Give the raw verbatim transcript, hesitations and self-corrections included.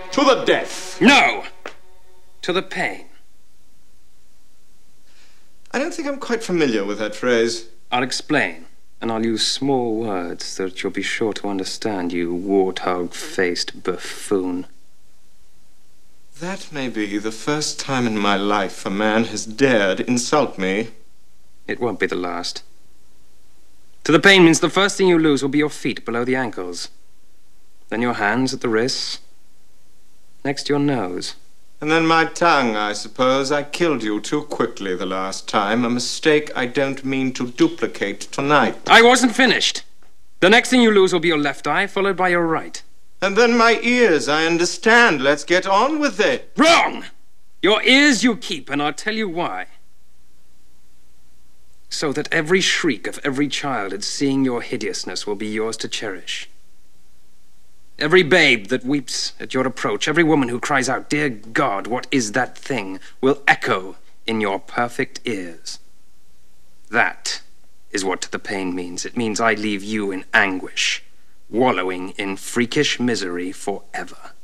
To the death. No! To the pain. I don't think I'm quite familiar with that phrase. I'll explain, and I'll use small words so that you'll be sure to understand, you warthog-faced buffoon. That may be the first time in my life a man has dared insult me. It won't be the last. To the pain means the first thing you lose will be your feet below the ankles. Then your hands at the wrists. Next your nose. And then my tongue, I suppose. I killed you too quickly the last time. A mistake I don't mean to duplicate tonight. I wasn't finished. The next thing you lose will be your left eye, followed by your right. And then my ears, I understand. Let's get on with it. Wrong! Your ears you keep, and I'll tell you why. So that every shriek of every child at seeing your hideousness will be yours to cherish. Every babe that weeps at your approach, every woman who cries out, "Dear God, what is that thing?" will echo in your perfect ears. That is what to the pain means. It means I leave you in anguish, wallowing in freakish misery forever.